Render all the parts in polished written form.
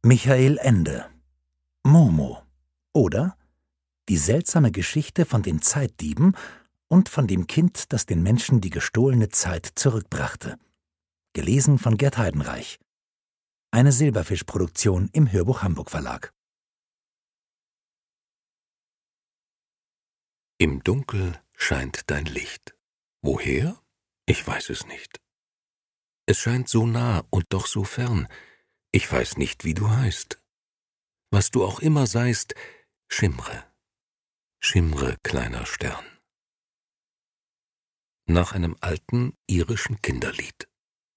Michael Ende. Momo. Oder die seltsame Geschichte von den Zeitdieben und von dem Kind, das den Menschen die gestohlene Zeit zurückbrachte. Gelesen von Gerd Heidenreich. Eine Silberfisch-Produktion im Hörbuch Hamburg Verlag. Im Dunkel scheint dein Licht. Woher? Ich weiß es nicht. Es scheint so nah und doch so fern. Ich weiß nicht, wie du heißt. Was du auch immer seist, schimmre. Schimmre, kleiner Stern. Nach einem alten irischen Kinderlied.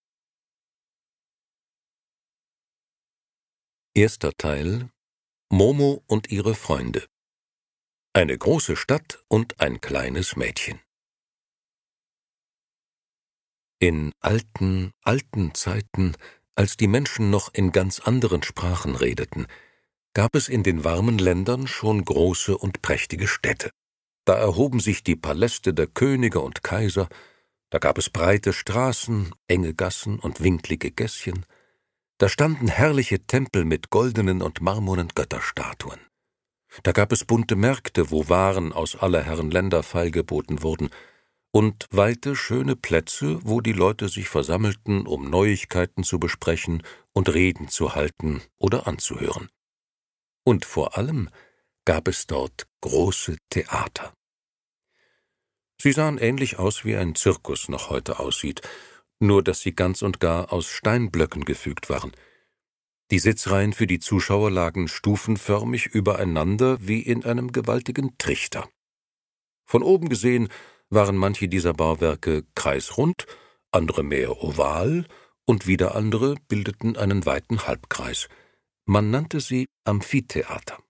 Erster Teil: Momo und ihre Freunde. Eine große Stadt und ein kleines Mädchen. In alten Zeiten, als die Menschen noch in ganz anderen Sprachen redeten, gab es in den warmen Ländern schon große und prächtige Städte. Da erhoben sich die Paläste der Könige und Kaiser, da gab es breite Straßen, enge Gassen und winklige Gässchen, da standen herrliche Tempel mit goldenen und marmornen Götterstatuen. Da gab es bunte Märkte, wo Waren aus aller Herren Länder feilgeboten wurden, und weite, schöne Plätze, wo die Leute sich versammelten, um Neuigkeiten zu besprechen und Reden zu halten oder anzuhören. Und vor allem gab es dort große Theater. Sie sahen ähnlich aus, wie ein Zirkus noch heute aussieht, nur dass sie ganz und gar aus Steinblöcken gefügt waren. Die Sitzreihen für die Zuschauer lagen stufenförmig übereinander wie in einem gewaltigen Trichter. Von oben gesehen waren manche dieser Bauwerke kreisrund, andere mehr oval und wieder andere bildeten einen weiten Halbkreis. Man nannte sie Amphitheater.